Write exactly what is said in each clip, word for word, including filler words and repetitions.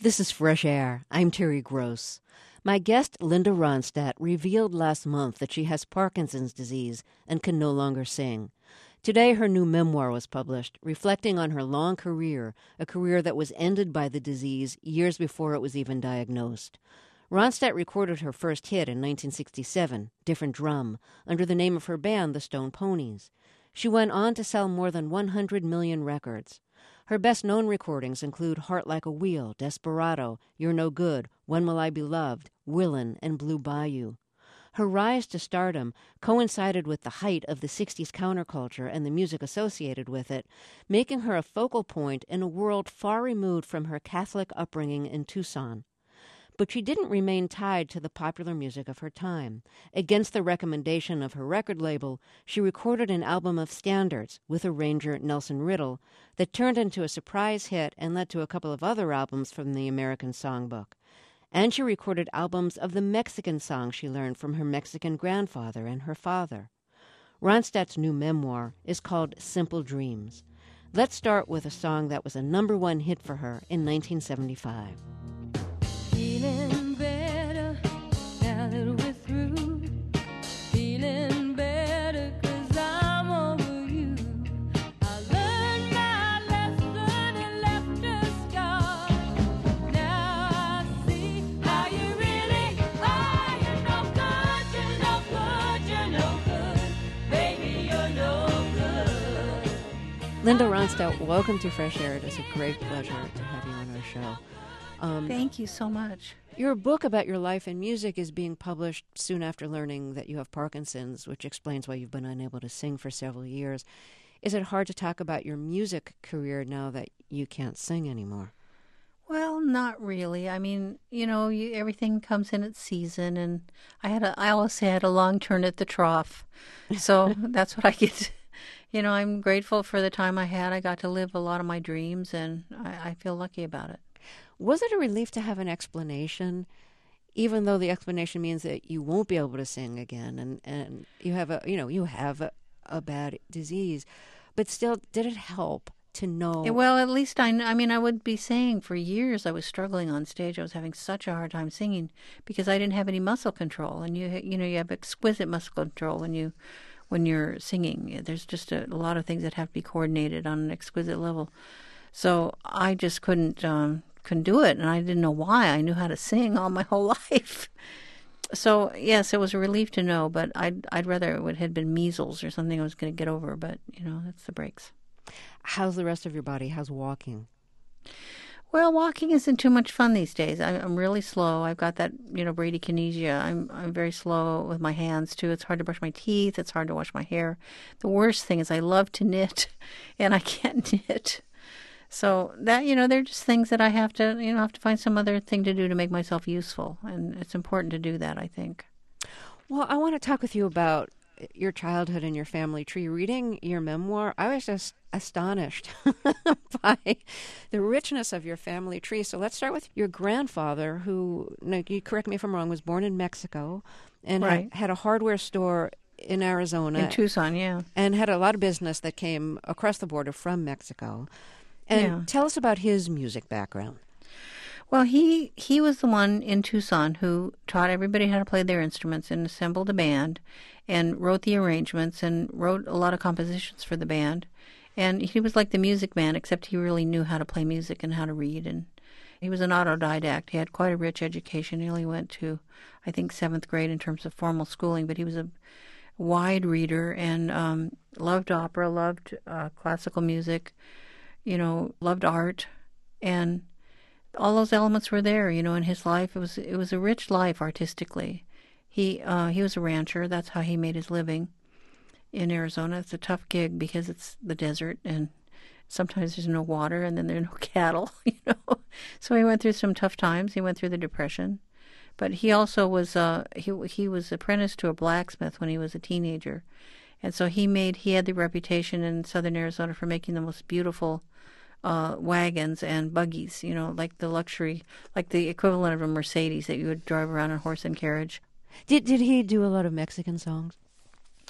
This is Fresh Air. I'm Terry Gross. My guest, Linda Ronstadt, revealed last month that she has Parkinson's disease and can no longer sing. Today, her new memoir was published, reflecting on her long career, a career that was ended by the disease years before it was even diagnosed. Ronstadt recorded her first hit in nineteen sixty-seven, Different Drum, under the name of her band, the Stone Ponies. She went on to sell more than one hundred million records. Her best-known recordings include Heart Like a Wheel, Desperado, You're No Good, When Will I Be Loved, Willin', and Blue Bayou. Her rise to stardom coincided with the height of the sixties counterculture and the music associated with it, making her a focal point in a world far removed from her Catholic upbringing in Tucson. But she didn't remain tied to the popular music of her time. Against the recommendation of her record label, she recorded an album of standards with arranger Nelson Riddle that turned into a surprise hit and led to a couple of other albums from the American Songbook. And she recorded albums of the Mexican songs she learned from her Mexican grandfather and her father. Ronstadt's new memoir is called Simple Dreams. Let's start with a song that was a number one hit for her in nineteen seventy-five. Feeling better now that we're through. Feeling better 'cause I'm over you. I learned my lesson and left a scar. Now I see how you really are. You're no good, you're no good, you're no good. Baby, you're no good. Linda Ronstadt, welcome to Fresh Air. It is a great pleasure to have you on our show. Um, Thank you so much. Your book about your life in music is being published soon after learning that you have Parkinson's, which explains why you've been unable to sing for several years. Is it hard to talk about your music career now that you can't sing anymore? Well, not really. I mean, you know, you, everything comes in its season, and I had a, I always say I had a long turn at the trough, so that's what I get. You know, I'm grateful for the time I had. I got to live a lot of my dreams, and I, I feel lucky about it. Was it a relief to have an explanation, even though the explanation means that you won't be able to sing again, and, and you have a you know you have a, a bad disease, but still, did it help to know? Well, at least I, I mean, I would be saying for years I was struggling on stage. I was having such a hard time singing because I didn't have any muscle control, and you you know you have exquisite muscle control when you when you're singing. There's just a, a lot of things that have to be coordinated on an exquisite level. So I just couldn't. Um, couldn't do it, and I didn't know why. I knew how to sing all my whole life. So, yes, it was a relief to know, but I'd, I'd rather it had been measles or something I was going to get over, but, you know, that's the breaks. How's the rest of your body? How's walking? Well, walking isn't too much fun these days. I'm, I'm really slow. I've got that, you know, bradykinesia. I'm I'm very slow with my hands, too. It's hard to brush my teeth. It's hard to wash my hair. The worst thing is I love to knit, and I can't knit. So that, you know, they're just things that I have to, you know, have to find some other thing to do to make myself useful. And it's important to do that, I think. Well, I want to talk with you about your childhood and your family tree. Reading your memoir, I was just astonished by the richness of your family tree. So let's start with your grandfather, who, no, you correct me if I'm wrong, was born in Mexico and right. had, had a hardware store in Arizona. In Tucson, yeah. And had a lot of business that came across the border from Mexico. And yeah. Tell us about his music background. Well, he, he was the one in Tucson who taught everybody how to play their instruments and assembled a band and wrote the arrangements and wrote a lot of compositions for the band. And he was like the music man, except he really knew how to play music and how to read. And he was an autodidact. He had quite a rich education. He only went to, I think, seventh grade in terms of formal schooling, but he was a wide reader and um, loved opera, loved uh, classical music, you know, loved art, and all those elements were there, you know, in his life. It was it was a rich life artistically. He uh, he was a rancher. That's how he made his living in Arizona. It's a tough gig because it's the desert, and sometimes there's no water, and then there are no cattle, you know. So he went through some tough times. He went through the Depression, but he also was uh, he he was apprenticed to a blacksmith when he was a teenager, and so he made he had the reputation in southern Arizona for making the most beautiful Uh, wagons and buggies, you know, like the luxury, like the equivalent of a Mercedes that you would drive around in horse and carriage. Did did he do a lot of Mexican songs?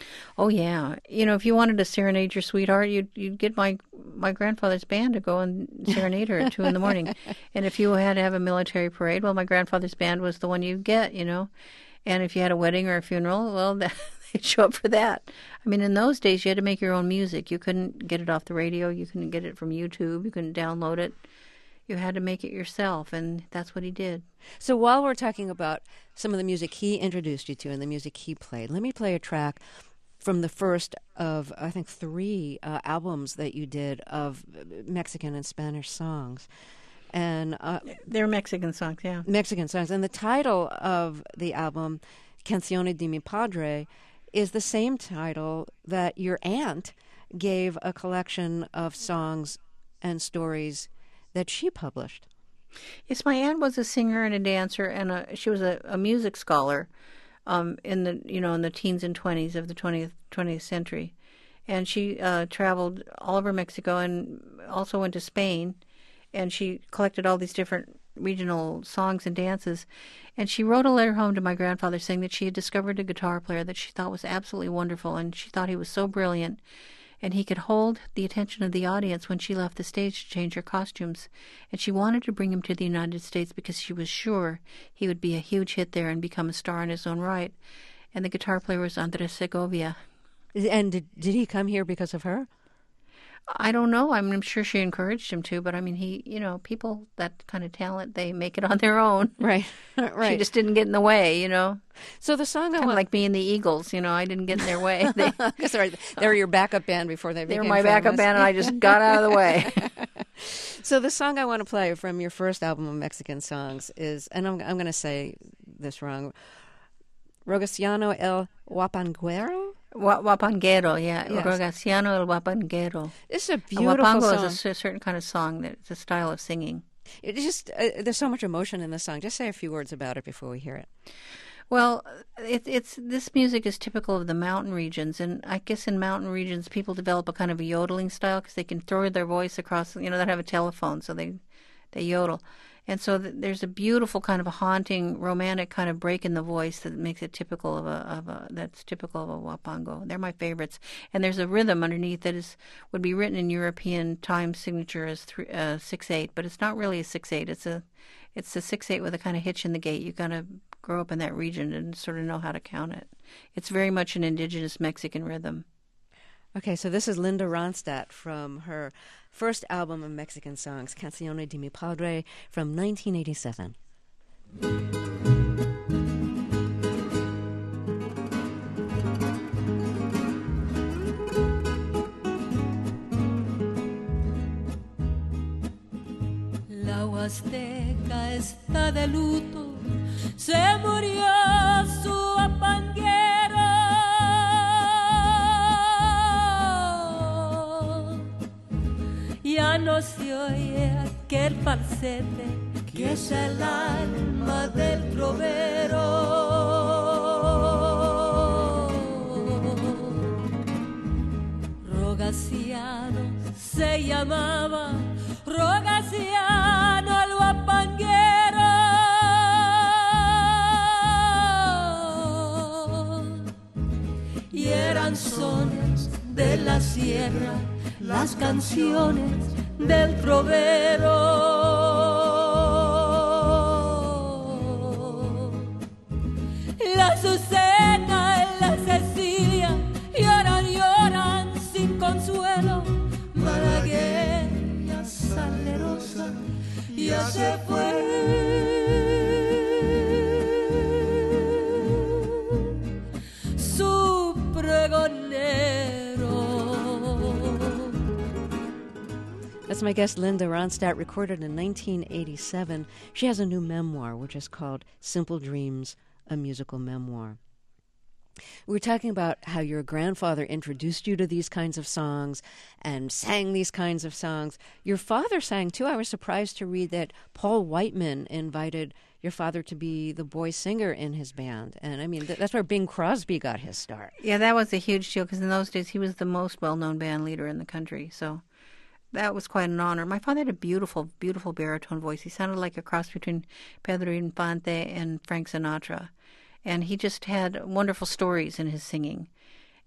Oh yeah, you know, if you wanted to serenade your sweetheart, you'd you'd get my my grandfather's band to go and serenade her at two in the morning. And if you had to have a military parade, well, my grandfather's band was the one you'd get, you know. And if you had a wedding or a funeral, well, that, they'd show up for that. I mean, in those days, you had to make your own music. You couldn't get it off the radio. You couldn't get it from YouTube. You couldn't download it. You had to make it yourself, and that's what he did. So while we're talking about some of the music he introduced you to and the music he played, let me play a track from the first of, I think, three uh, albums that you did of Mexican and Spanish songs. And uh, They're Mexican songs, yeah. Mexican songs. And the title of the album, Canciones de mi Padre, is the same title that your aunt gave a collection of songs and stories that she published. Yes, my aunt was a singer and a dancer, and a, she was a, a music scholar um, in the you know in the teens and twenties of the twentieth twentieth century, and she uh, traveled all over Mexico and also went to Spain, and she collected all these different regional songs and dances, and she wrote a letter home to my grandfather saying that she had discovered a guitar player that she thought was absolutely wonderful, and she thought he was so brilliant. And he could hold the attention of the audience when she left the stage to change her costumes. And she wanted to bring him to the United States because she was sure he would be a huge hit there and become a star in his own right. And the guitar player was Andres Segovia. And did, did he come here because of her? I don't know. I mean, I'm sure she encouraged him to, but I mean, he, you know, people, that kind of talent, they make it on their own. Right, right. She just didn't get in the way, you know. So the song I Kind of want... like me and the Eagles, you know, I didn't get in their way. They, Sorry, they were your backup band before they they became were my backup famous. band, and I just got out of the way. So the song I want to play from your first album of Mexican songs is, and I'm, I'm going to say this wrong, Rogaciano el Huapanguero? Wa- Wapanguero, yeah. Yes. Rogaciano el Wapanguero. It's a A beautiful wapango song. is a cer- certain kind of song. That it's a style of singing. It just uh, there's so much emotion in the song. Just say a few words about it before we hear it. Well, it, it's this music is typical of the mountain regions, and I guess in mountain regions people develop a kind of a yodeling style because they can throw their voice across. You know, they don't have a telephone, so they they yodel, and so th- there's a beautiful kind of a haunting, romantic kind of break in the voice that makes it typical of a of a that's typical of a wapango. They're my favorites, and there's a rhythm underneath that is would be written in European time signature as three, uh, six eight, but it's not really a six eight. It's a it's a six eight with a kind of hitch in the gate. You kind of grow up in that region and sort of know how to count it. It's very much an indigenous Mexican rhythm. Okay, so this is Linda Ronstadt from her first album of Mexican songs, Canciones de mi Padre, from nineteen eighty-seven. La Huasteca está de luto, se murió su apanguero. Ya no se oye aquel falsete que es el alma del trovero. Rogaciano se llamaba, Rogaciano el huapanguero. Y eran sones de la sierra, las canciones del trovero. La Azucena y la Cecilia lloran, lloran sin consuelo. Malagueña salerosa ya se fue. Su pregonero. That's my guest, Linda Ronstadt, recorded in nineteen eighty-seven. She has a new memoir, which is called Simple Dreams, a Musical Memoir. We were talking about how your grandfather introduced you to these kinds of songs and sang these kinds of songs. Your father sang, too. I was surprised to read that Paul Whiteman invited your father to be the boy singer in his band. And, I mean, th- that's where Bing Crosby got his start. Yeah, that was a huge deal because in those days he was the most well-known band leader in the country. So that was quite an honor. My father had a beautiful, beautiful baritone voice. He sounded like a cross between Pedro Infante and Frank Sinatra. And he just had wonderful stories in his singing.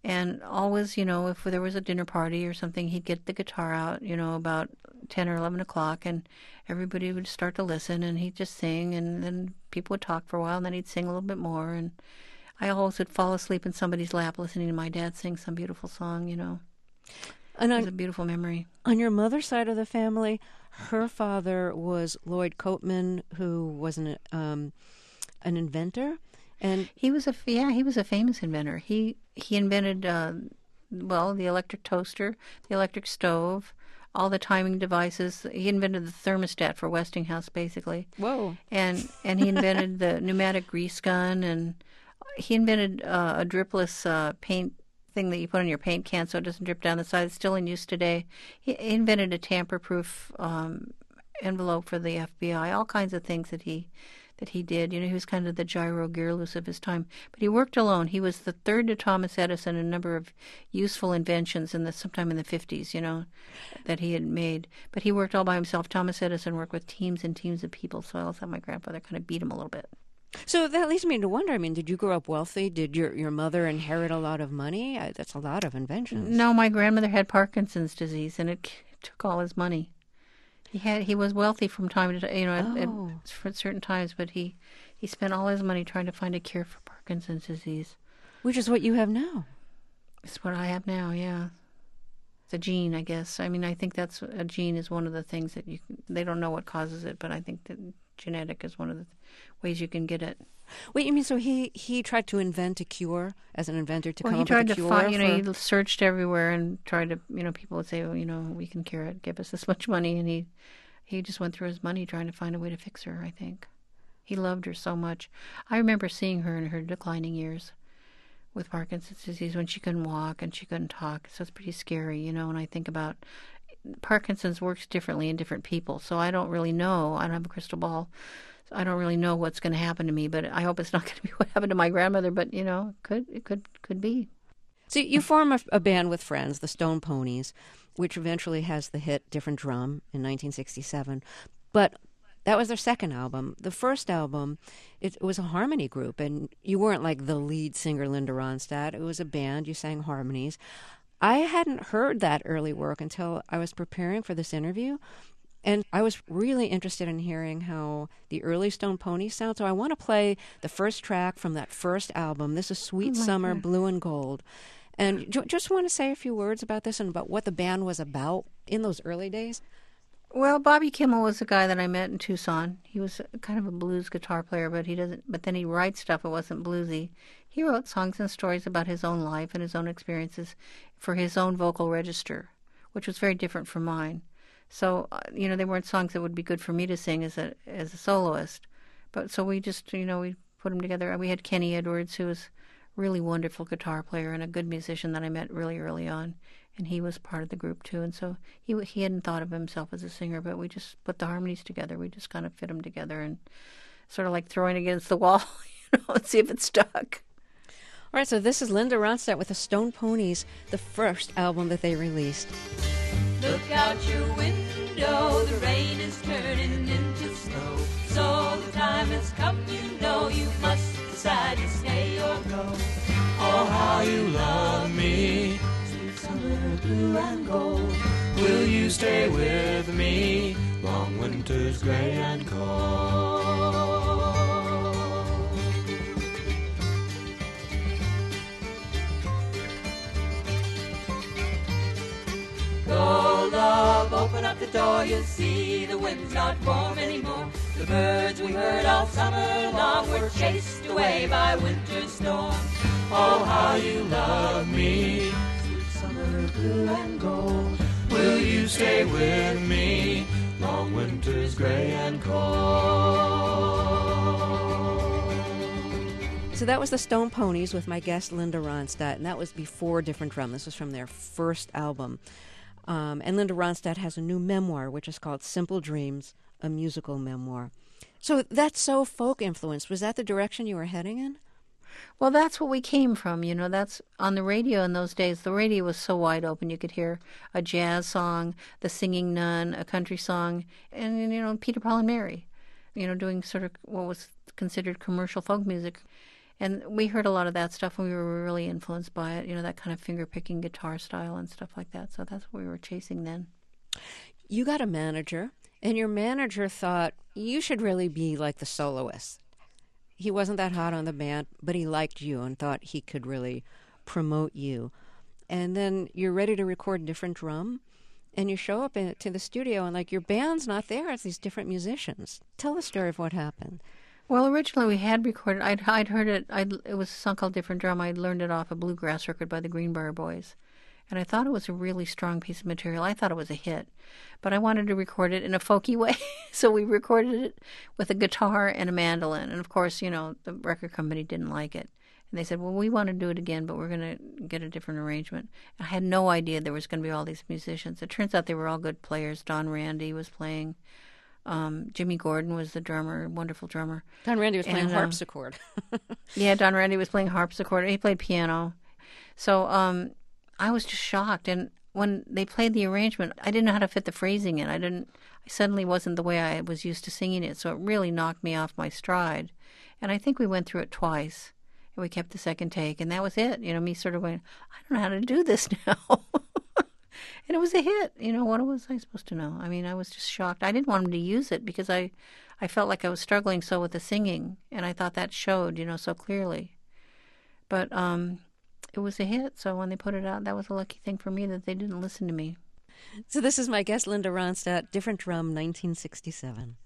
And always, you know, if there was a dinner party or something, he'd get the guitar out, you know, about ten or eleven o'clock, and everybody would start to listen, and he'd just sing, and then people would talk for a while, and then he'd sing a little bit more. And I always would fall asleep in somebody's lap listening to my dad sing some beautiful song, you know. And It was on, a beautiful memory. on your mother's side of the family, her father was Lloyd Copeman, who was an, um, an inventor. And He was a yeah, he was a famous inventor. He he invented uh, well the electric toaster, the electric stove, all the timing devices. He invented the thermostat for Westinghouse, basically, whoa. and and he invented the pneumatic grease gun, and he invented uh, a dripless uh, paint thing that you put on your paint can so it doesn't drip down the side. It's still in use today. He invented a tamper-proof um, envelope for the F B I. All kinds of things that he. that he did. You know, he was kind of the Gyro Gearloose of his time. But he worked alone. He was the third to Thomas Edison in a number of useful inventions in the sometime in the fifties, you know, that he had made. But he worked all by himself. Thomas Edison worked with teams and teams of people, so I also thought my grandfather kind of beat him a little bit. So that leads me to wonder, I mean, did you grow up wealthy? Did your, your mother inherit a lot of money? I, that's a lot of inventions. No, my grandmother had Parkinson's disease, and it took all his money. He had he was wealthy from time to time, you know, at, at, Oh. for certain times, but he, he spent all his money trying to find a cure for Parkinson's disease. Which is what you have now. It's what I have now, yeah. It's a gene, I guess. I mean, I think that's a gene is one of the things that you can, they don't know what causes it, but I think that genetic is one of the ways you can get it. Wait, you mean so he, he tried to invent a cure as an inventor to Well, come he up tried with a to cure? find, you know, for- he searched everywhere and tried to, you know, people would say, well, you know, we can cure it, give us this much money, and he, he just went through his money trying to find a way to fix her, I think. He loved her so much. I remember seeing her in her declining years with Parkinson's disease when she couldn't walk and she couldn't talk. So it's pretty scary, you know, when I think about Parkinson's works differently in different people. So I don't really know. I don't have a crystal ball. So I don't really know what's going to happen to me, but I hope it's not going to be what happened to my grandmother, but you know, it could it could could be. So you form a, a band with friends, the Stone Ponies, which eventually has the hit Different Drum in nineteen sixty-seven. But that was their second album. The first album, it, it was a harmony group, and you weren't like the lead singer, Linda Ronstadt. It was a band. You sang harmonies. I hadn't heard that early work until I was preparing for this interview, and I was really interested in hearing how the early Stone Ponies sound. So I want to play the first track from that first album. This is Sweet Oh, my Summer, God. Blue and Gold. And ju- just want to say a few words about this and about what the band was about in those early days. Well, Bobby Kimmel was a guy that I met in Tucson. He was kind of a blues guitar player, but he doesn't. But then he writes stuff that wasn't bluesy. He wrote songs and stories about his own life and his own experiences for his own vocal register, which was very different from mine. So, uh, you know, they weren't songs that would be good for me to sing as a as a soloist. But so we just, you know, we put them together. We had Kenny Edwards, who was a really wonderful guitar player and a good musician that I met really early on. And he was part of the group, too. And so he he hadn't thought of himself as a singer, but we just put the harmonies together. We just kind of fit them together and sort of like throwing against the wall, you know, and see if it stuck. All right, so this is Linda Ronstadt with the Stone Ponies, the first album that they released. Look out your window, the rain is turning into snow. So the time has come, you know, you must decide to stay or go. Oh, how you love me, sweet summer blue and gold. Will you stay with me, long winters gray and cold? Go, love, open up the door, you'll see the wind's not warm anymore. The birds we heard all summer long were chased away by winter's storm. Oh, how you love me, sweet summer blue and gold. Will you stay with me, long winters gray and cold? So that was the Stone Ponies with my guest Linda Ronstadt, and that was before Different Drum. This was from their first album. Um, and Linda Ronstadt has a new memoir, which is called Simple Dreams, a musical memoir. So that's so folk influenced. Was that the direction you were heading in? Well, that's what we came from, you know. That's on the radio in those days. The radio was so wide open. You could hear a jazz song, the Singing Nun, a country song, and, you know, Peter, Paul, and Mary, you know, doing sort of what was considered commercial folk music. And we heard a lot of that stuff, and we were really influenced by it, you know, that kind of finger-picking guitar style and stuff like that. So that's what we were chasing then. You got a manager, and your manager thought you should really be like the soloist. He wasn't that hot on the band, but he liked you and thought he could really promote you. And then you're ready to record Different Drum, and you show up in, to the studio, and like your band's not there. It's these different musicians. Tell the story of what happened. Well, originally we had recorded, I'd, I'd heard it, I'd, it was a song called Different Drum. I'd learned it off a bluegrass record by the Greenbrier Boys. And I thought it was a really strong piece of material. I thought it was a hit. But I wanted to record it in a folky way. So we recorded it with a guitar and a mandolin. And of course, you know, the record company didn't like it. And they said, well, we want to do it again, but we're going to get a different arrangement. I had no idea there was going to be all these musicians. It turns out they were all good players. Don Randy was playing. Um, Jimmy Gordon was the drummer, wonderful drummer. Don Randy was playing and, harpsichord. Uh, yeah, Don Randy was playing harpsichord. He played piano. So um, I was just shocked. And when they played the arrangement, I didn't know how to fit the phrasing in. I didn't. I suddenly wasn't the way I was used to singing it. So it really knocked me off my stride. And I think we went through it twice. And we kept the second take. And that was it. You know, me sort of going, I don't know how to do this now. And it was a hit. You know, what was I supposed to know? I mean, I was just shocked. I didn't want him to use it because I, I felt like I was struggling so with the singing. And I thought that showed, you know, so clearly. But um, it was a hit. So when they put it out, that was a lucky thing for me that they didn't listen to me. So this is my guest, Linda Ronstadt, Different Drum, nineteen sixty-seven.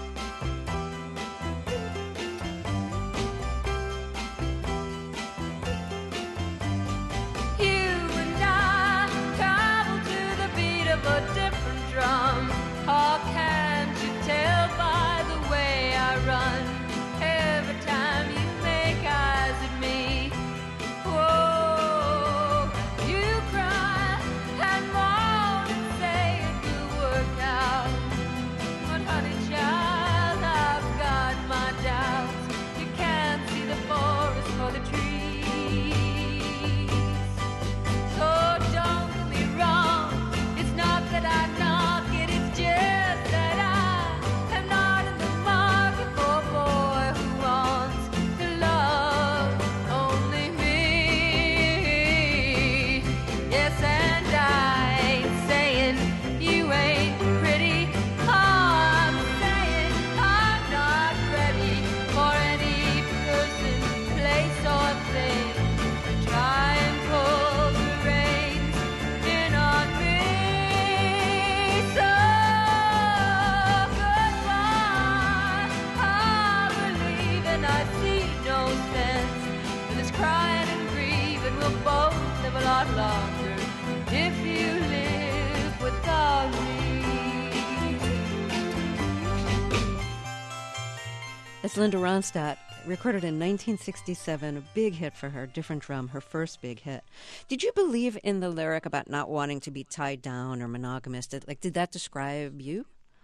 It's Linda Ronstadt, recorded in nineteen sixty-seven, a big hit for her, Different Drum, her first big hit. Did you believe in the lyric about not wanting to be tied down or monogamous? Did, like, did that describe you?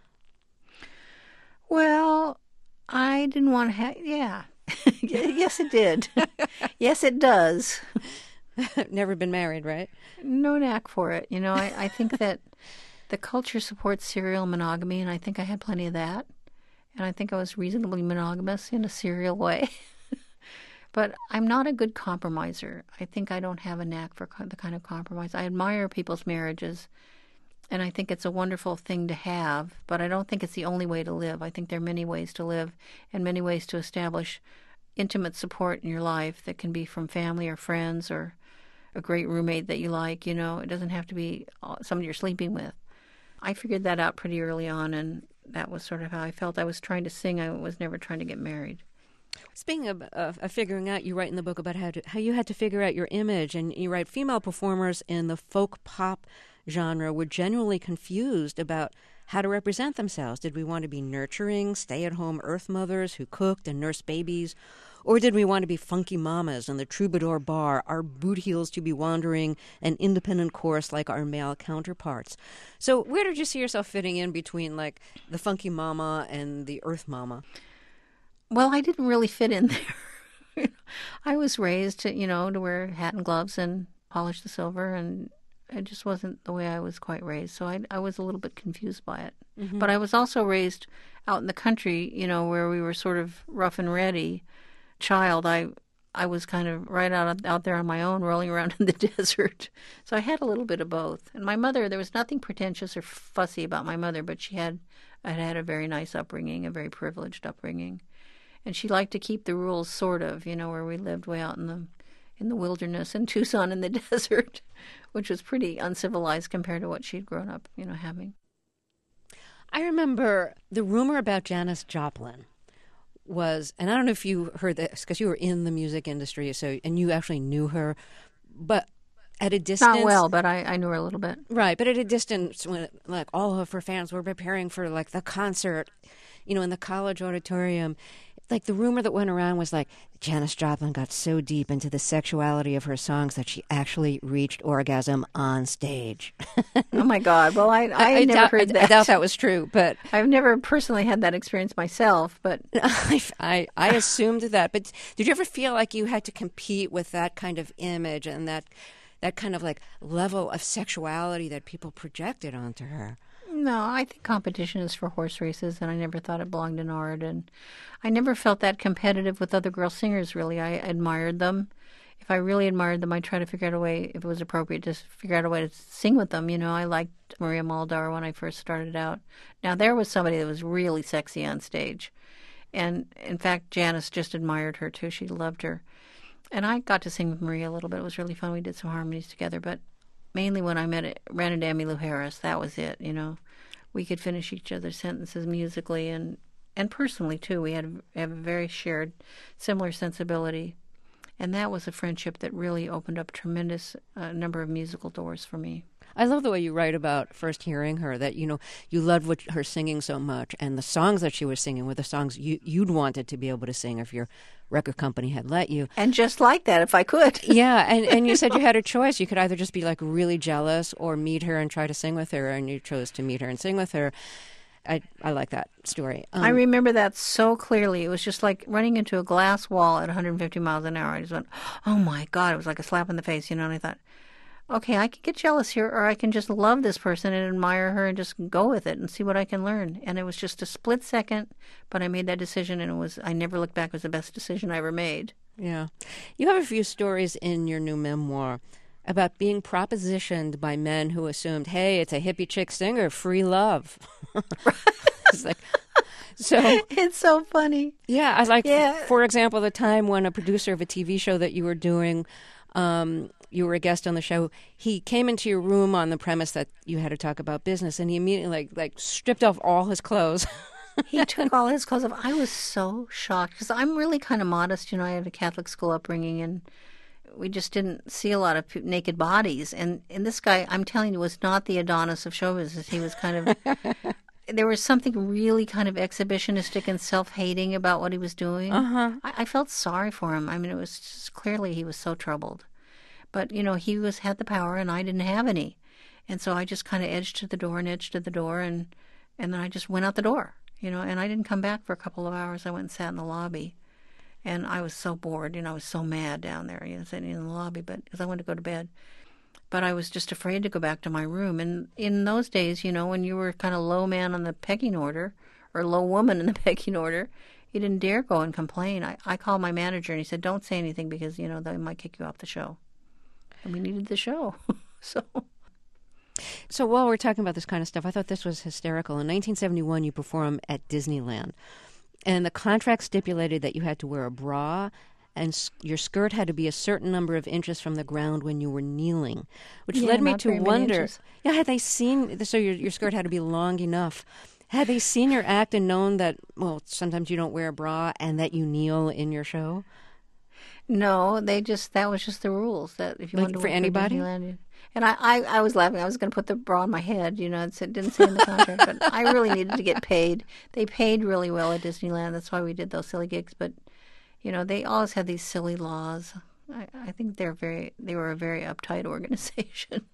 Well, I didn't want to have, yeah. Yes, it did. Yes, it does. Never been married, right? No knack for it. You know, I, I think that the culture supports serial monogamy, and I think I had plenty of that. And I think I was reasonably monogamous in a serial way. But I'm not a good compromiser. I think I don't have a knack for the kind of compromise. I admire people's marriages, and I think it's a wonderful thing to have, but I don't think it's the only way to live. I think there are many ways to live and many ways to establish intimate support in your life that can be from family or friends or a great roommate that you like. You know, it doesn't have to be somebody you're sleeping with. I figured that out pretty early on, and that was sort of how I felt. I was trying to sing. I was never trying to get married. Speaking of, of, of figuring out, you write in the book about how to, how you had to figure out your image, and you write female performers in the folk pop genre were genuinely confused about how to represent themselves. Did we want to be nurturing, stay-at-home earth mothers who cooked and nursed babies? Or did we want to be funky mamas in the troubadour bar, our boot heels to be wandering an independent chorus like our male counterparts? So where did you see yourself fitting in between, like, the funky mama and the earth mama? Well, I didn't really fit in there. I was raised to, you know, to wear hat and gloves and polish the silver, and it just wasn't the way I was quite raised. So I, I was a little bit confused by it. Mm-hmm. But I was also raised out in the country, you know, where we were sort of rough and ready. Child, I I was kind of right out out there on my own, rolling around in the desert. So I had a little bit of both. And my mother, there was nothing pretentious or fussy about my mother, but she had had had a very nice upbringing, a very privileged upbringing, and she liked to keep the rules, sort of, you know, where we lived way out in the in the wilderness in Tucson in the desert, which was pretty uncivilized compared to what she'd grown up, you know, having. I remember the rumor about Janis Joplin was, and I don't know if you heard this because you were in the music industry, so and you actually knew her, but at a distance. Not well, but I, I knew her a little bit. Right, but at a distance, when like all of her fans were preparing for like the concert, you know, in the college auditorium. Like the rumor that went around was like Janis Joplin got so deep into the sexuality of her songs that she actually reached orgasm on stage. Oh my God! Well, I I, I never doubt, heard I, that. I doubt that was true, but I've never personally had that experience myself. But I, I I assumed that. But did you ever feel like you had to compete with that kind of image and that that kind of like level of sexuality that people projected onto her? no, I think competition is for horse races, and I never thought it belonged in art. And I never felt that competitive with other girl singers, really. I admired them. If I really admired them, I'd try to figure out a way, if it was appropriate, to figure out a way to sing with them. You know, I liked Maria Muldaur when I first started out. Now, there was somebody that was really sexy on stage. And, in fact, Janis just admired her, too. She loved her. And I got to sing with Maria a little bit. It was really fun. We did some harmonies together. But mainly when I met ran into Emmylou Harris, that was it, you know. We could finish each other's sentences musically and, and personally, too. We had a, have a very shared, similar sensibility. And that was a friendship that really opened up a tremendous uh, number of musical doors for me. I love the way you write about first hearing her, that, you know, you loved what, her singing so much, and the songs that she was singing were the songs you, you'd wanted to be able to sing if your record company had let you. And just like that, if I could. Yeah, and, and you said you had a choice. You could either just be, like, really jealous or meet her and try to sing with her, and you chose to meet her and sing with her. I I like that story. Um, I remember that so clearly. It was just like running into a glass wall at one hundred fifty miles an hour. I just went, oh, my God. It was like a slap in the face, you know, and I thought, okay, I can get jealous here, or I can just love this person and admire her and just go with it and see what I can learn. And it was just a split second, but I made that decision, and it was, I never looked back. It was the best decision I ever made. Yeah. You have a few stories in your new memoir about being propositioned by men who assumed, hey, it's a hippie chick singer, free love. It's like, so It's so funny. yeah, I like, Yeah. for example, the time when a producer of a T V show that you were doing, um, you were a guest on the show, he came into your room on the premise that you had to talk about business, and he immediately like like stripped off all his clothes. He took all his clothes off. I was so shocked because I'm really kind of modest. You know, I had a Catholic school upbringing, and we just didn't see a lot of p- naked bodies. And, and this guy, I'm telling you, was not the Adonis of show business. He was kind of, there was something really kind of exhibitionistic and self-hating about what he was doing. Uh-huh. I, I felt sorry for him. I mean, it was just clearly he was so troubled. But, you know, he was had the power and I didn't have any. And so I just kind of edged to the door and edged to the door, and, and then I just went out the door, you know, and I didn't come back for a couple of hours. I went and sat in the lobby. And I was so bored, you know, I was so mad down there, you know, sitting in the lobby, but because I wanted to go to bed. But I was just afraid to go back to my room. And in those days, you know, when you were kind of low man on the pecking order, or low woman in the pecking order, you didn't dare go and complain. I, I called my manager, and he said, don't say anything because, you know, they might kick you off the show. And we needed the show. so... So while we're talking about this kind of stuff, I thought this was hysterical. In nineteen seventy-one, you performed at Disneyland. And the contract stipulated that you had to wear a bra, and s- your skirt had to be a certain number of inches from the ground when you were kneeling, which Yeah, led me not to very many wonder, inches. yeah, had they seen, so your, your skirt had to be long enough. Had they seen your act and known that, well, sometimes you don't wear a bra and that you kneel in your show? No, they just, that was just the rules, that if you Like wanted to for work anybody? Disneyland, you- and I, I, I was laughing. I was going to put the bra on my head, you know, it said- didn't say in the contract, but I really needed to get paid. They paid really well at Disneyland. That's why we did those silly gigs. But, you know, they always had these silly laws. I, I think they're very, they were a very uptight organization.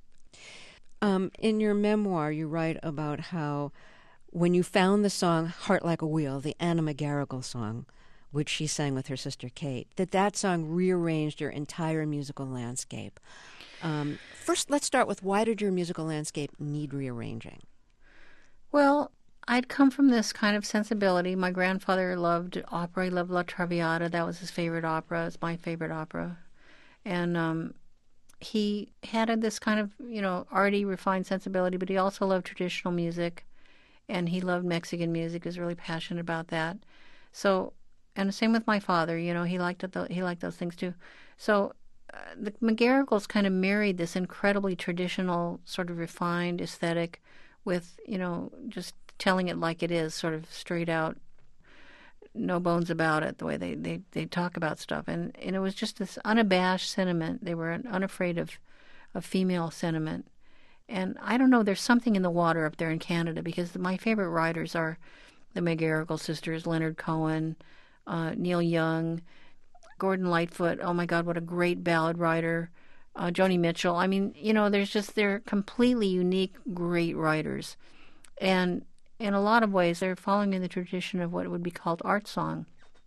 Um, in your memoir, you write about how when you found the song Heart Like a Wheel, the Anna McGarrigle song, which she sang with her sister Kate, that that song rearranged your entire musical landscape. Um, first, let's start with, why did your musical landscape need rearranging? Well, I'd come from this kind of sensibility. My grandfather loved opera. He loved La Traviata. That was his favorite opera. It's my favorite opera. And um, he had this kind of, you know, arty, refined sensibility, but he also loved traditional music. And he loved Mexican music. He was really passionate about that. So, and the same with my father. You know, he liked it. He liked those things too. So uh, the McGarrigles kind of married this incredibly traditional, sort of refined aesthetic with, you know, just telling it like it is, sort of straight out, no bones about it, the way they, they, they talk about stuff. And, and it was just this unabashed sentiment. They were unafraid of, of female sentiment. And I don't know, there's something in the water up there in Canada, because my favorite writers are the McGarrigle sisters, Leonard Cohen, uh, Neil Young, Gordon Lightfoot. Oh, my God, what a great ballad writer. Uh, Joni Mitchell. I mean, you know, there's just, they're completely unique, great writers. And in a lot of ways, they're following in the tradition of what would be called art song.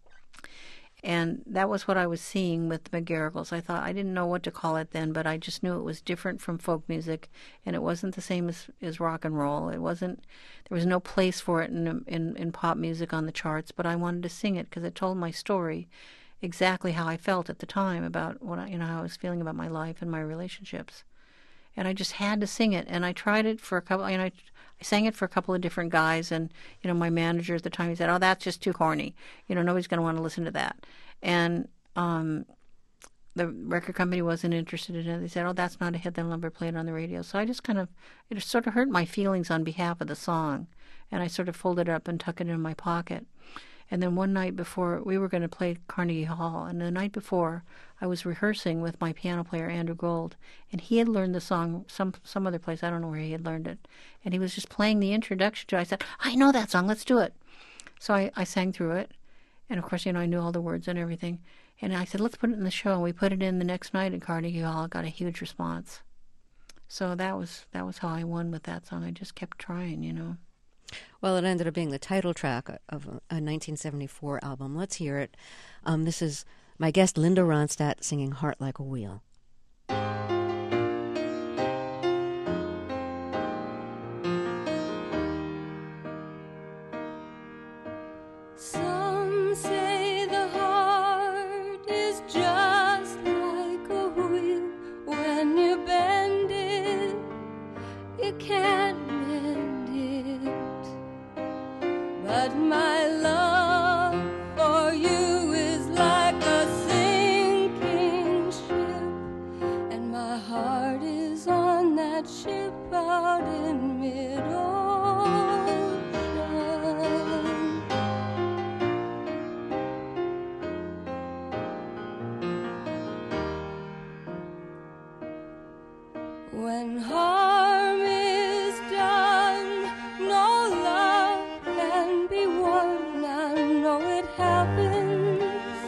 And that was what I was seeing with the McGarrigles. I thought, I didn't know what to call it then, but I just knew it was different from folk music, and it wasn't the same as, as rock and roll. It wasn't, there was no place for it in, in, in pop music on the charts, but I wanted to sing it because it told my story, exactly how I felt at the time about what I, you know, how I was feeling about my life and my relationships. And I just had to sing it, and I tried it for a couple, you know, I, I sang it for a couple of different guys, and, you know, my manager at the time, he said, oh, that's just too corny. You know, nobody's going to want to listen to that. And um, the record company wasn't interested in it. They said, oh, that's not a hit, they'll never play it on the radio. So I just kind of, it sort of hurt my feelings on behalf of the song, and I sort of folded it up and tucked it in my pocket. And then one night before, we were going to play Carnegie Hall, and the night before, I was rehearsing with my piano player, Andrew Gold, and he had learned the song some some other place. I don't know where he had learned it. And he was just playing the introduction to it. I said, I know that song, let's do it. So I, I sang through it, and of course, you know, I knew all the words and everything. And I said, let's put it in the show. And we put it in the next night at Carnegie Hall. It got a huge response. So that was that was how I won with that song. I just kept trying, you know. Well, it ended up being the title track of a nineteen seventy-four album. Let's hear it. Um, this is my guest, Linda Ronstadt, singing Heart Like a Wheel. Some say the heart is just like a wheel. When you bend it, you can't mend it. But my love for you is like a sinking ship, and my heart is on that ship out in mid-ocean. When harm is done, no love can be won. I know it happens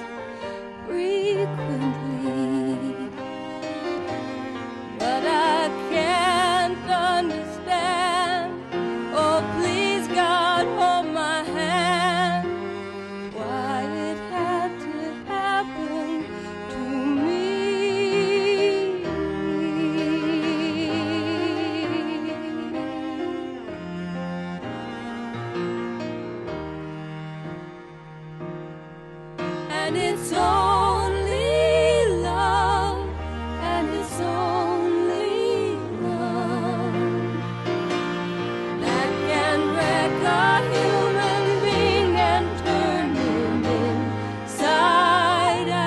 frequently, but I can't understand. Oh, please, God, hold my hand. Why it had to happen to me. And it's only love, and it's only love that can wreck a human being and turn him inside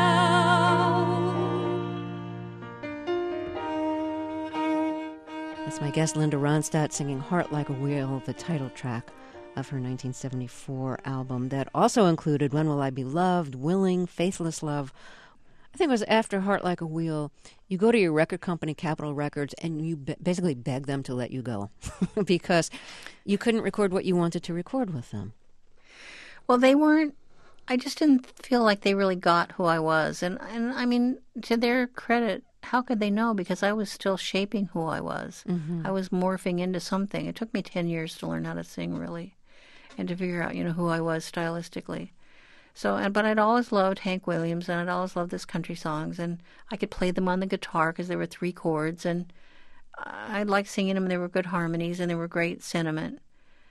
out. That's my guest, Linda Ronstadt, singing Heart Like a Wheel, the title track of her nineteen seventy-four album that also included When Will I Be Loved, Willing, Faithless Love. I think it was after Heart Like a Wheel, you go to your record company, Capitol Records, and you be- basically beg them to let you go because you couldn't record what you wanted to record with them. Well, they weren't, I just didn't feel like they really got who I was. And, and I mean, to their credit, how could they know? Because I was still shaping who I was. Mm-hmm. I was morphing into something. It took me ten years to learn how to sing, really, and to figure out, you know, who I was stylistically. So, and, but I'd always loved Hank Williams, and I'd always loved his country songs, and I could play them on the guitar because there were three chords, and I liked singing them, and there were good harmonies, and there were great sentiment.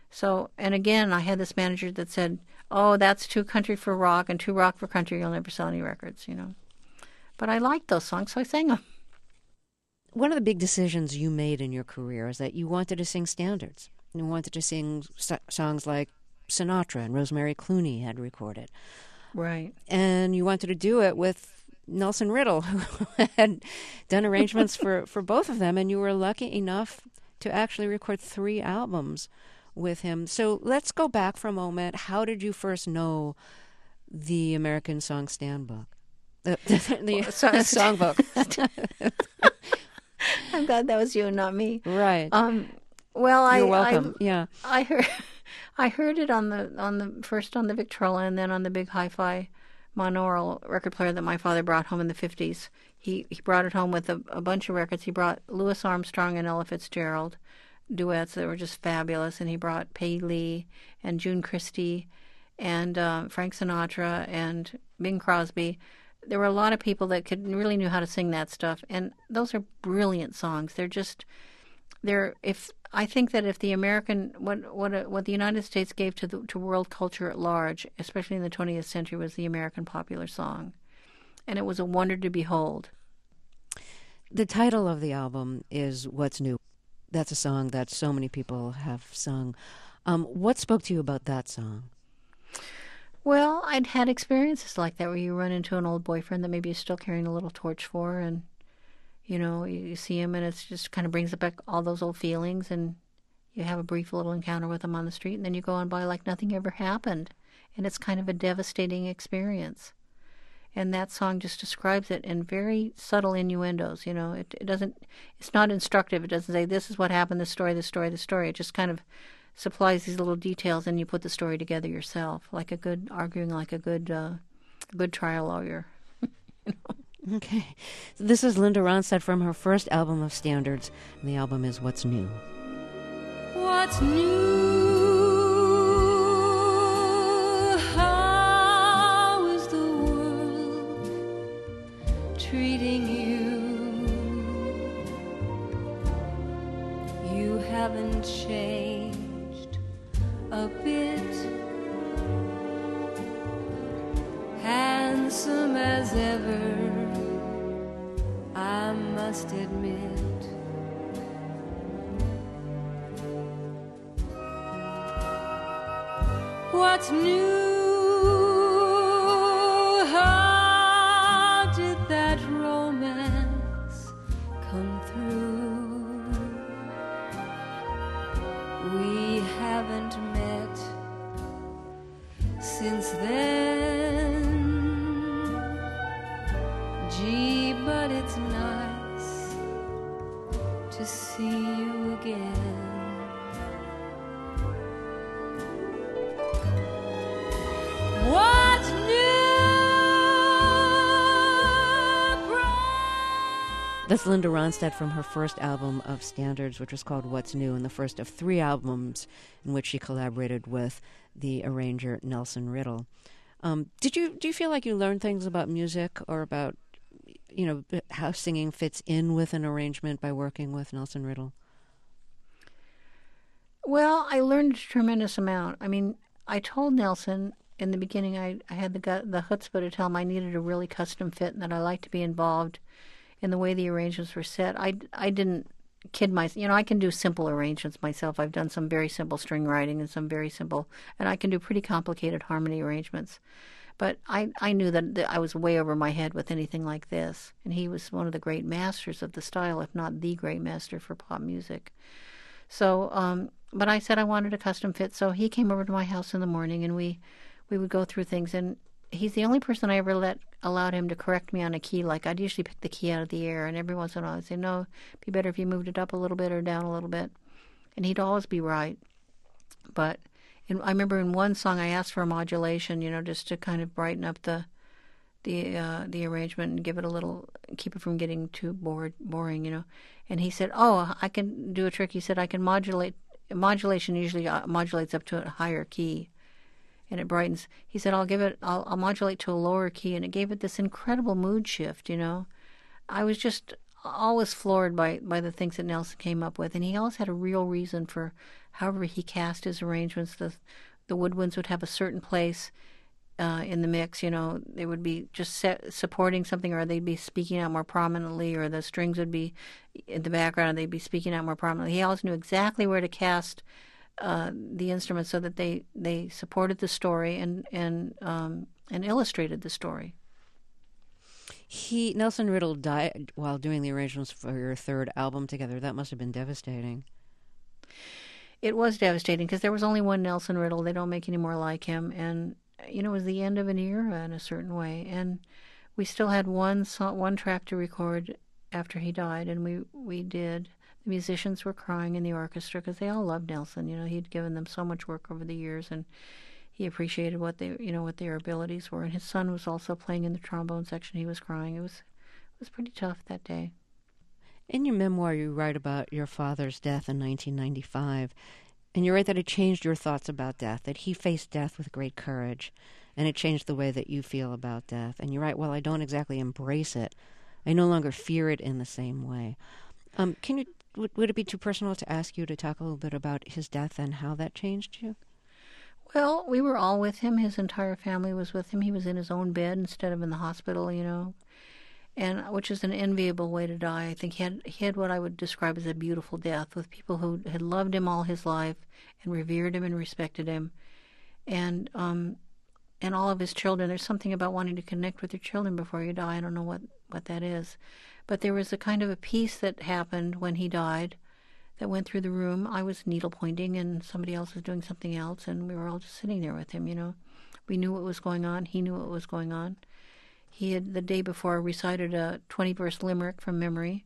So, and again, I had this manager that said, "Oh, that's too country for rock and too rock for country. You'll never sell any records," you know. But I liked those songs, so I sang them. One of the big decisions you made in your career is that you wanted to sing standards. You wanted to sing so- songs like Sinatra and Rosemary Clooney had recorded. Right. And you wanted to do it with Nelson Riddle, who had done arrangements for, for both of them, and you were lucky enough to actually record three albums with him. So let's go back for a moment. How did you first know the American Song Standbook? The, the, the Well, so- songbook. I'm glad that was you and not me. Right. Um, well, I You're welcome. I, yeah. I heard I heard it on the on the first on the Victrola and then on the big hi-fi monaural record player that my father brought home in the fifties. He he brought it home with a, a bunch of records. He brought Louis Armstrong and Ella Fitzgerald duets that were just fabulous, and he brought Peggy Lee and June Christie and uh, Frank Sinatra and Bing Crosby. There were a lot of people that could really knew how to sing that stuff, and those are brilliant songs. They're just they're if I think that if the American what what what the United States gave to the to world culture at large, especially in the twentieth century, was the American popular song, and it was a wonder to behold. The title of the album is What's New. That's a song that so many people have sung. Um, what spoke to you about that song? Well, I'd had experiences like that where you run into an old boyfriend that maybe you're still carrying a little torch for, and you know you, you see him, and it's just kind of brings back all those old feelings, and you have a brief little encounter with him on the street, and then you go on by like nothing ever happened, and it's kind of a devastating experience. And that song just describes it in very subtle innuendos. You know, it it doesn't, it's not instructive. It doesn't say this is what happened, this story, this story, this story. It just kind of supplies these little details, and you put the story together yourself, like a good arguing, like a good, uh, good trial lawyer. You know? Okay. This is Linda Ronstadt from her first album of standards, and the album is What's New. What's new? How is the world treating you? You haven't changed a bit. Handsome as ever, I must admit. What's new? How did that romance come through? We haven't met since then. Gee, but it's nice to see you again. What's new? That's Linda Ronstadt from her first album of standards, which was called What's New, and the first of three albums in which she collaborated with the arranger Nelson Riddle. Um, did you do you feel like you learned things about music or about, you know, how singing fits in with an arrangement by working with Nelson Riddle? Well, I learned a tremendous amount. I mean, I told Nelson in the beginning, I, I had the gut, the chutzpah to tell him I needed a really custom fit and that I liked to be involved in the way the arrangements were set. I, I didn't kid myself. You know, I can do simple arrangements myself. I've done some very simple string writing and some very simple, and I can do pretty complicated harmony arrangements. But I, I knew that, that I was way over my head with anything like this. And he was one of the great masters of the style, if not the great master for pop music. So, um, but I said I wanted a custom fit. So he came over to my house in the morning, and we, we would go through things. And he's the only person I ever let allowed him to correct me on a key. Like I'd usually pick the key out of the air, and every once in a while I'd say, no, it'd be better if you moved it up a little bit or down a little bit. And he'd always be right. But in, I remember in one song I asked for a modulation, you know, just to kind of brighten up the the uh, the arrangement and give it a little, keep it from getting too bored, boring, you know. And he said, oh, I can do a trick. He said, I can modulate. Modulation usually uh, modulates up to a higher key, and it brightens. He said, I'll give it, I'll, I'll modulate to a lower key, and it gave it this incredible mood shift, you know. I was just always floored by, by the things that Nelson came up with, and he always had a real reason for however he cast his arrangements, the the woodwinds would have a certain place uh, in the mix. You know, they would be just set, supporting something, or they'd be speaking out more prominently, or the strings would be in the background, and they'd be speaking out more prominently. He always knew exactly where to cast uh, the instruments so that they, they supported the story and and um, and illustrated the story. He Nelson Riddle died while doing the arrangements for your third album together. That must have been devastating. It was devastating because there was only one Nelson Riddle. They don't make any more like him, and you know, it was the end of an era in a certain way. And we still had one song, one track to record after he died, and we we did. The musicians were crying in the orchestra because they all loved Nelson. You know, he'd given them so much work over the years, and he appreciated what they, you know, what their abilities were. And his son was also playing in the trombone section. He was crying. It was it was pretty tough that day. In your memoir, you write about your father's death in nineteen ninety-five, and you write that it changed your thoughts about death, that he faced death with great courage, and it changed the way that you feel about death. And you write, well, I don't exactly embrace it. I no longer fear it in the same way. Um, can you, would, would it be too personal to ask you to talk a little bit about his death and how that changed you? Well, we were all with him. His entire family was with him. He was in his own bed instead of in the hospital, you know. And which is an enviable way to die. I think he had he had what I would describe as a beautiful death, with people who had loved him all his life and revered him and respected him, and um, and all of his children. There's something about wanting to connect with your children before you die. I don't know what, what that is, but there was a kind of a peace that happened when he died that went through the room. I was needle pointing, and somebody else was doing something else, and we were all just sitting there with him. You know, we knew what was going on. He knew what was going on. He had, the day before, recited a twenty-verse limerick from memory,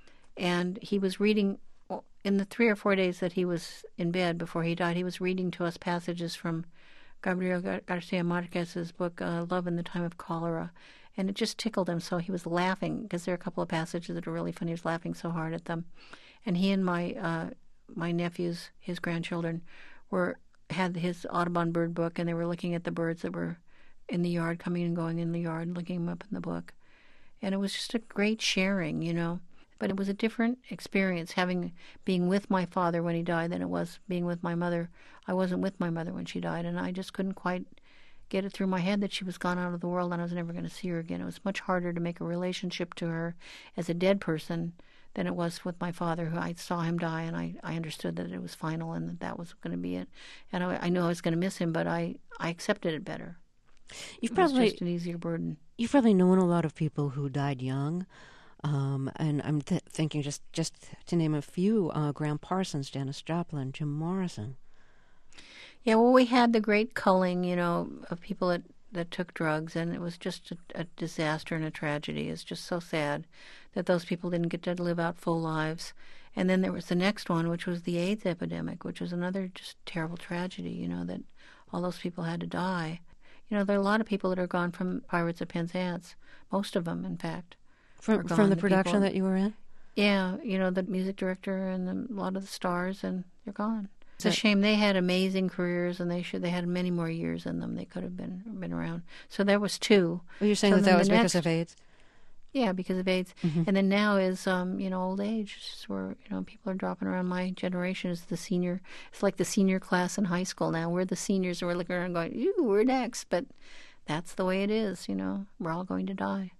and he was reading, in the three or four days that he was in bed before he died, he was reading to us passages from Gabriel Gar- Garcia Marquez's book, uh, Love in the Time of Cholera, and it just tickled him, so he was laughing, because there are a couple of passages that are really funny. He was laughing so hard at them. And he and my uh, my nephews, his grandchildren, were had his Audubon bird book, and they were looking at the birds that were in the yard, coming and going in the yard, looking them up in the book. And it was just a great sharing, you know. But it was a different experience, having being with my father when he died than it was being with my mother. I wasn't with my mother when she died, and I just couldn't quite get it through my head that she was gone out of the world and I was never going to see her again. It was much harder to make a relationship to her as a dead person than it was with my father, who I saw him die, and I, I understood that it was final and that that was going to be it. And I, I knew I was going to miss him, but I, I accepted it better. You've it probably was just an easier burden. You've probably known a lot of people who died young, um, and I'm th- thinking just just to name a few: uh, Graham Parsons, Janis Joplin, Jim Morrison. Yeah, well, we had the great culling, you know, of people that, that took drugs, and it was just a, a disaster and a tragedy. It's just so sad that those people didn't get to live out full lives. And then there was the next one, which was the AIDS epidemic, which was another just terrible tragedy, you know, that all those people had to die. You know, there are a lot of people that are gone from Pirates of Penzance. Most of them, in fact. From from the, the production people, that you were in? Yeah, you know, the music director and the, a lot of the stars, and they're gone. It's a shame. They had amazing careers, and they should they had many more years in them. They could have been been around. So there was two. Well, you're saying so that that was because next, of AIDS? Yeah, because of AIDS. Mm-hmm. And then now is, um, you know, old age. It's where, you know, people are dropping around. My generation is the senior. It's like the senior class in high school now. We're the seniors, and we're looking around going, "Ew, we're next." But that's the way it is, you know. We're all going to die.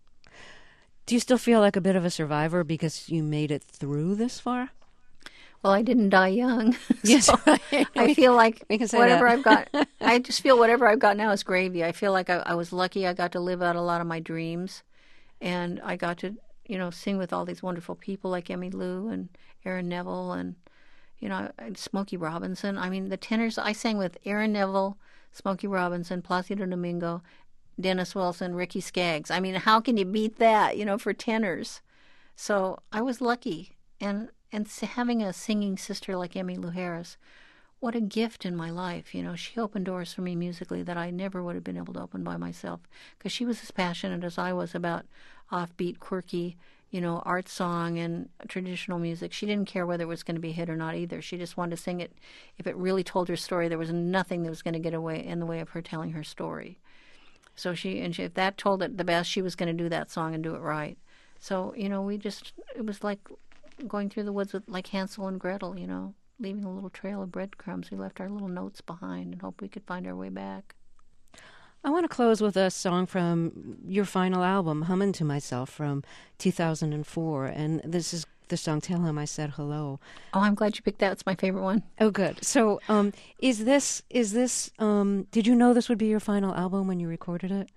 Do you still feel like a bit of a survivor because you made it through this far? Well, I didn't die young. Yes, so right. I feel like whatever that. I've got, I just feel whatever I've got now is gravy. I feel like I, I was lucky. I got to live out a lot of my dreams, and I got to, you know, sing with all these wonderful people like Emmylou and Aaron Neville and, you know, Smokey Robinson. I mean, the tenors, I sang with Aaron Neville, Smokey Robinson, Placido Domingo, Dennis Wilson, Ricky Skaggs. I mean, how can you beat that, you know, for tenors? So I was lucky. And and having a singing sister like Emmylou Harris, what a gift in my life. You know, she opened doors for me musically that I never would have been able to open by myself, because she was as passionate as I was about offbeat, quirky, you know, art song and traditional music. She didn't care whether it was going to be a hit or not either. She just wanted to sing it. If it really told her story, there was nothing that was going to get away in the way of her telling her story. So she, and she, if that told it the best, she was going to do that song and do it right. So, you know, we just, it was like going through the woods with like Hansel and Gretel, you know. leaving a little trail of breadcrumbs. We left our little notes behind and hoped we could find our way back. I want to close with a song from your final album, Humming to Myself, from two thousand four. And this is the song, Tell Him I Said Hello. Oh, I'm glad you picked that. It's my favorite one. Oh, good. So um, is this, is this, um, did you know this would be your final album when you recorded it?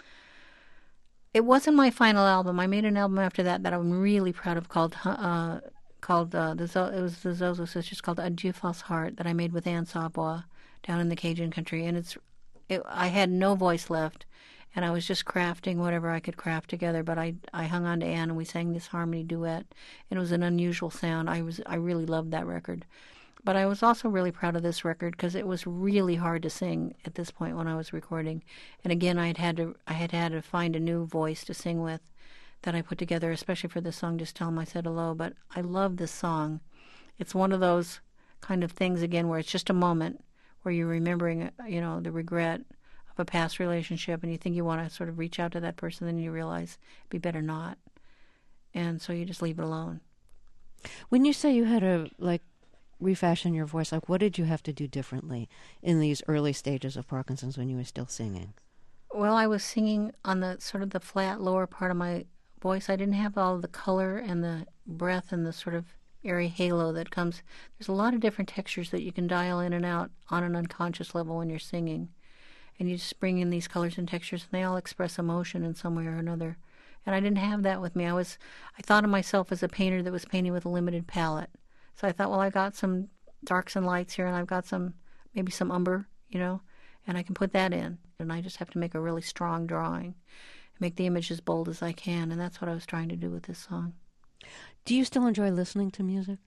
It wasn't my final album. I made an album after that that I'm really proud of called, uh, called uh, the Zo- it was the Zozo Sisters, called Adieu False Heart, that I made with Anne Savoie down in the Cajun country. And it's, it, I had no voice left. And I was just crafting whatever I could craft together, but I I hung on to Anne and we sang this harmony duet, and it was an unusual sound. I was I really loved that record, but I was also really proud of this record because it was really hard to sing at this point when I was recording, and again I had had to I had had to find a new voice to sing with that I put together, especially for this song, Just Tell 'Em I Said Hello. But I love this song. It's one of those kind of things again where it's just a moment where you're remembering, you know, the regret a past relationship, and you think you want to sort of reach out to that person, then you realize it'd be better not, and so you just leave it alone. When you say you had to like refashion your voice, like what did you have to do differently in these early stages of Parkinson's when you were still singing? Well, I was singing on the sort of the flat lower part of my voice. I didn't have all the color and the breath and the sort of airy halo that comes. There's a lot of different textures that you can dial in and out on an unconscious level when you're singing. And you just bring in these colors and textures, and they all express emotion in some way or another. And I didn't have that with me. I was, I thought of myself as a painter that was painting with a limited palette. So I thought, well, I got some darks and lights here, and I've got some, maybe some umber, you know, and I can put that in. And I just have to make a really strong drawing, make the image as bold as I can, and that's what I was trying to do with this song. Do you still enjoy listening to music?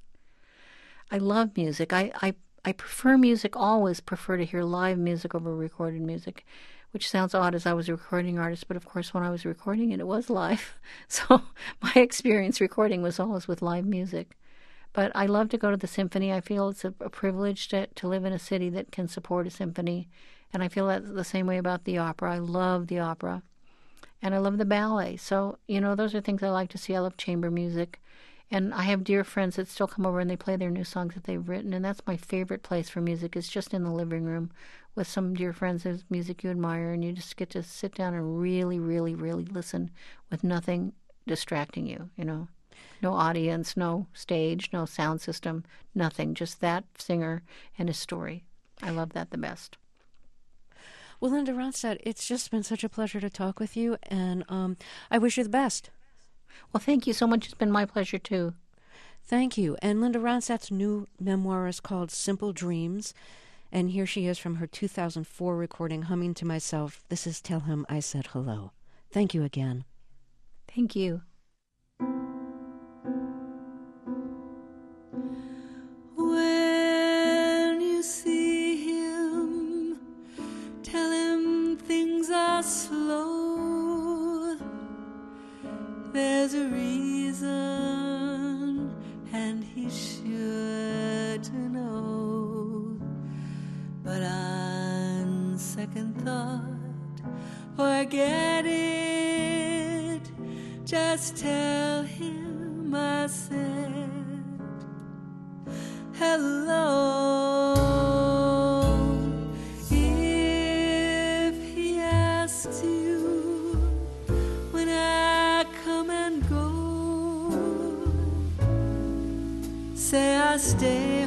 I love music. I, I I prefer music, always prefer to hear live music over recorded music, which sounds odd as I was a recording artist, but of course when I was recording it, it was live. So my experience recording was always with live music. But I love to go to the symphony. I feel it's a, a privilege to, to live in a city that can support a symphony, and I feel that the same way about the opera. I love the opera, and I love the ballet. So, you know, those are things I like to see. I love chamber music. And I have dear friends that still come over and they play their new songs that they've written. And that's my favorite place for music, is just in the living room with some dear friends whose music you admire. And you just get to sit down and really, really, really listen with nothing distracting you, you know. No audience, no stage, no sound system, nothing. Just that singer and his story. I love that the best. Well, Linda Ronstadt, it's just been such a pleasure to talk with you. And um, I wish you the best. Well, thank you so much. It's been my pleasure, too. Thank you. And Linda Ronstadt's new memoir is called Simple Dreams. And here she is from her two thousand four recording, Humming to Myself. This is Tell Him I Said Hello. Thank you again. Thank you. When you see him, tell him things are slow. There's a reason, and he's sure to know. But on second thought, forget it. Just tell him I said hello. If he asks you when I come and go, say I stay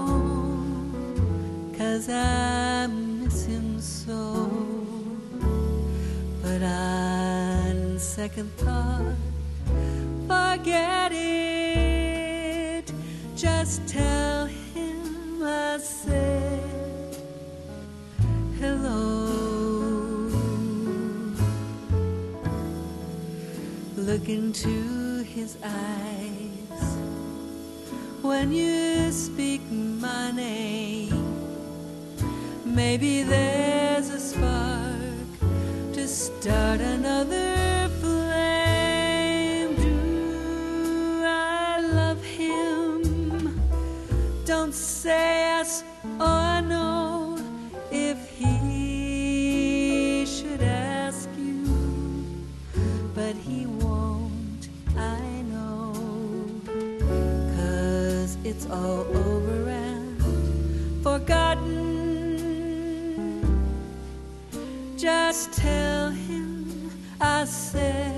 home, 'cause I miss him so. But on second thought, forget it. Just tell him I said hello. Look into his eyes when you speak my name. Maybe there's a spark to start another flame. Do I love him? Don't say yes or no. If he should ask you, but he won't, I know, 'cause it's all over just tell him I said